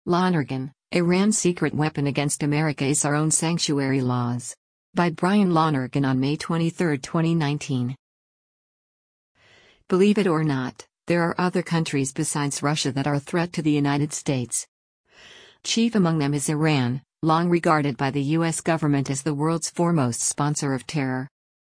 Lonergan, Iran's secret weapon against America is our own sanctuary laws. By Brian Lonergan on May 23, 2019. Believe it or not, there are other countries besides Russia that are a threat to the United States. Chief among them is Iran, long regarded by the U.S. government as the world's foremost sponsor of terror.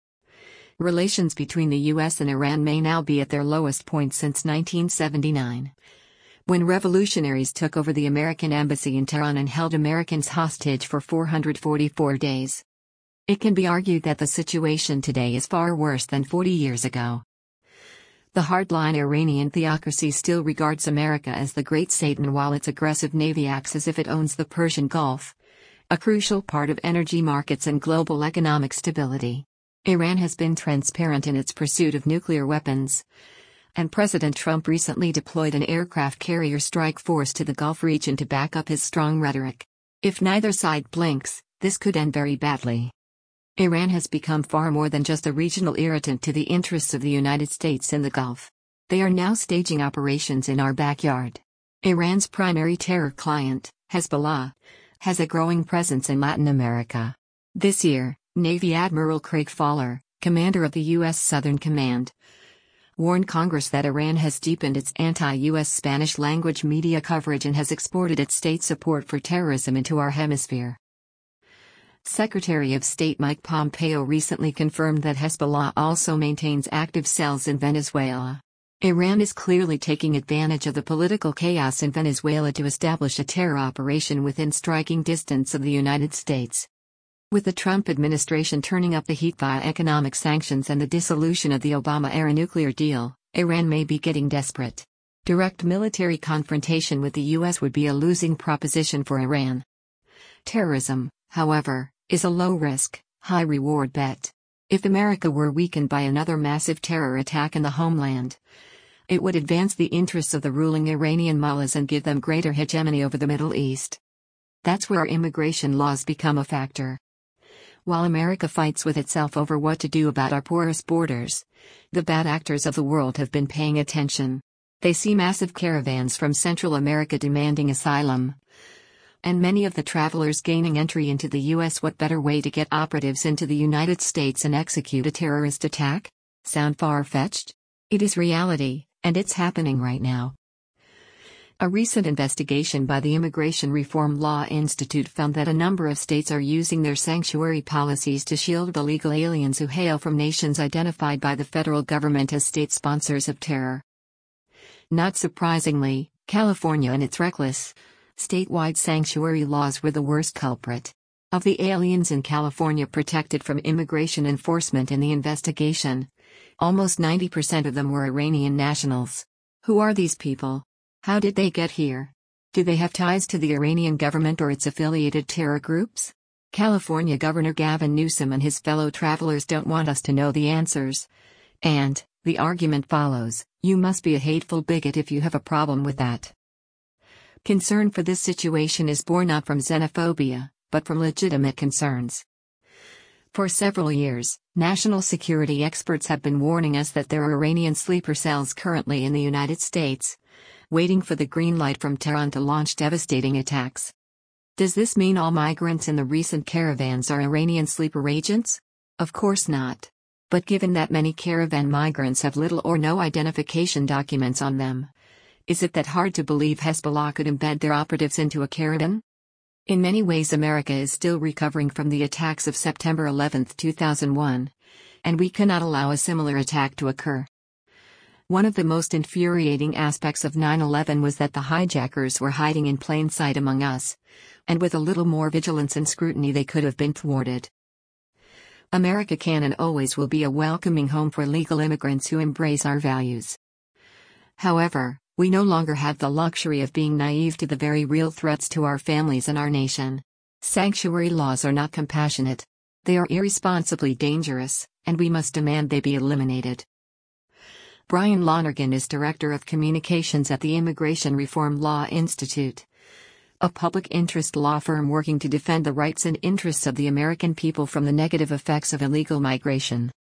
Relations between the U.S. and Iran may now be at their lowest point since 1979. When revolutionaries took over the American embassy in Tehran and held Americans hostage for 444 days. It can be argued that the situation today is far worse than 40 years ago. The hardline Iranian theocracy still regards America as the great Satan while its aggressive navy acts as if it owns the Persian Gulf, a crucial part of energy markets and global economic stability. Iran has been transparent in its pursuit of nuclear weapons, and President Trump recently deployed an aircraft carrier strike force to the Gulf region to back up his strong rhetoric. If neither side blinks, this could end very badly. Iran has become far more than just a regional irritant to the interests of the United States in the Gulf. They are now staging operations in our backyard. Iran's primary terror client, Hezbollah, has a growing presence in Latin America. This year, Navy Admiral Craig Fowler, commander of the U.S. Southern Command, warned Congress that Iran has deepened its anti-U.S. Spanish-language media coverage and has exported its state support for terrorism into our hemisphere. Secretary of State Mike Pompeo recently confirmed that Hezbollah also maintains active cells in Venezuela. Iran is clearly taking advantage of the political chaos in Venezuela to establish a terror operation within striking distance of the United States. With the Trump administration turning up the heat via economic sanctions and the dissolution of the Obama-era nuclear deal, Iran may be getting desperate. Direct military confrontation with the U.S. would be a losing proposition for Iran. Terrorism, however, is a low-risk, high-reward bet. If America were weakened by another massive terror attack in the homeland, it would advance the interests of the ruling Iranian mullahs and give them greater hegemony over the Middle East. That's where immigration laws become a factor. While America fights with itself over what to do about our porous borders, the bad actors of the world have been paying attention. They see massive caravans from Central America demanding asylum, and many of the travelers gaining entry into the U.S. What better way to get operatives into the United States and execute a terrorist attack? Sound far-fetched? It is reality, and it's happening right now. A recent investigation by the Immigration Reform Law Institute found that a number of states are using their sanctuary policies to shield illegal aliens who hail from nations identified by the federal government as state sponsors of terror. Not surprisingly, California and its reckless, statewide sanctuary laws were the worst culprit. Of the aliens in California protected from immigration enforcement in the investigation, almost 90% of them were Iranian nationals. Who are these people? How did they get here? Do they have ties to the Iranian government or its affiliated terror groups? California Governor Gavin Newsom and his fellow travelers don't want us to know the answers. And, the argument follows, you must be a hateful bigot if you have a problem with that. Concern for this situation is born not from xenophobia, but from legitimate concerns. For several years, national security experts have been warning us that there are Iranian sleeper cells currently in the United States, waiting for the green light from Tehran to launch devastating attacks. Does this mean all migrants in the recent caravans are Iranian sleeper agents? Of course not. But given that many caravan migrants have little or no identification documents on them, is it that hard to believe Hezbollah could embed their operatives into a caravan? In many ways America is still recovering from the attacks of September 11, 2001, and we cannot allow a similar attack to occur. One of the most infuriating aspects of 9/11 was that the hijackers were hiding in plain sight among us, and with a little more vigilance and scrutiny they could have been thwarted. America can and always will be a welcoming home for legal immigrants who embrace our values. However, we no longer have the luxury of being naive to the very real threats to our families and our nation. Sanctuary laws are not compassionate. They are irresponsibly dangerous, and we must demand they be eliminated. Brian Lonergan is Director of Communications at the Immigration Reform Law Institute, a public interest law firm working to defend the rights and interests of the American people from the negative effects of illegal migration.